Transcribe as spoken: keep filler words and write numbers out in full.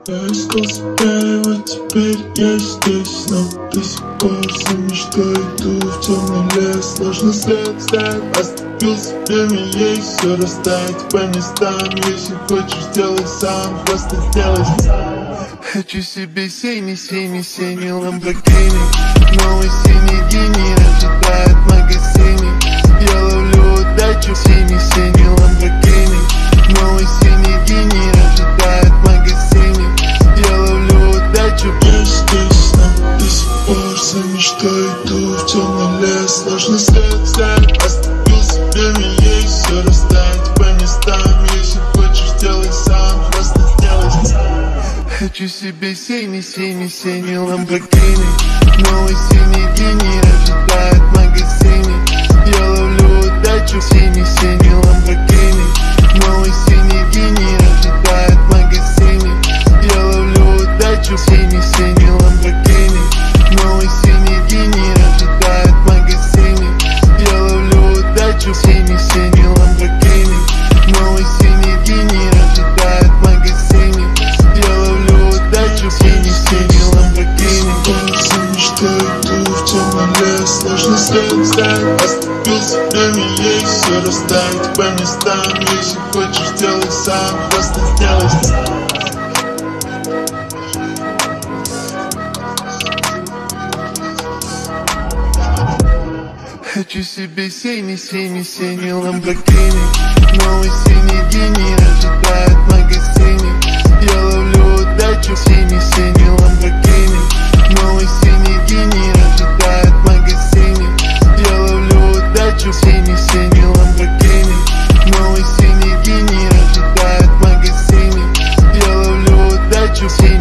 Я искал себя, и вот теперь я здесь, но до сих пор за мечтой иду в темный лес. Сложно след, след, оставил себе меня, все растает по местам. Если хочешь, сделай сам, просто сделай сам. Хочу себе синий-синий, синий Lamborghini. Новый синий гений ожидает в магазине. Я ловлю удачу, синий-синий Lamborghini. Новый синий гений ожидает в магазине. Я ловлю удачу. Я здесь, но до сих пор за мечтой иду в темный лес. Сложный след, след, оставил себе меня, все растает по местам. Если хочешь, сделай сам, просто сделай сам. Хочу себе синий-синий, синий Lamborghini. Новый синий гений ожидает в магазине. Я ловлю удачу, синий-синий Lamborghini. Новый синий гений ожидает в магазине. Я ловлю удачу, синий-синий Lamborghini. Новый синий гений ожидает в магазине. Я ловлю удачу, синий-синий Lamborghini. Новый синий гений ожидает в магазине. Я ловлю удачу, синий-синий Lamborghini. За мечтой иду в темный лес. Сложный след, след, оставил себе меня, все растает по местам. Если хочешь, сделай сам, просто сделай сам. Хочу себе синий-синий, синий Lamborghini. Новый синий гений ожидает в магазине. Я ловлю удачу, синий-синий Lamborghini. Новый синий гений ожидает в магазине. Я ловлю удачу, синий-синий Lamborghini. Новый синий гений ожидает в магазине. Я ловлю удачу, синий